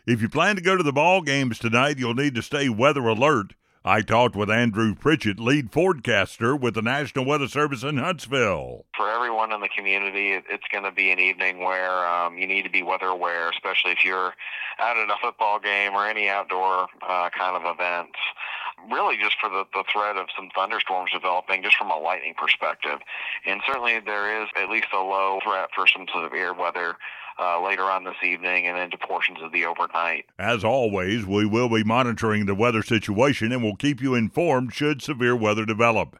If you plan to go to the ball games tonight, you'll need to stay weather alert. I talked with Andrew Pritchett, lead forecaster with the National Weather Service in Huntsville. For everyone in the community, it's going to be an evening where you need to be weather aware, especially if you're out at a football game or any outdoor kind of events. Really just for the threat of some thunderstorms developing just from a lightning perspective. And certainly there is at least a low threat for some severe weather later on this evening and into portions of the overnight. As always, we will be monitoring the weather situation and will keep you informed should severe weather develop.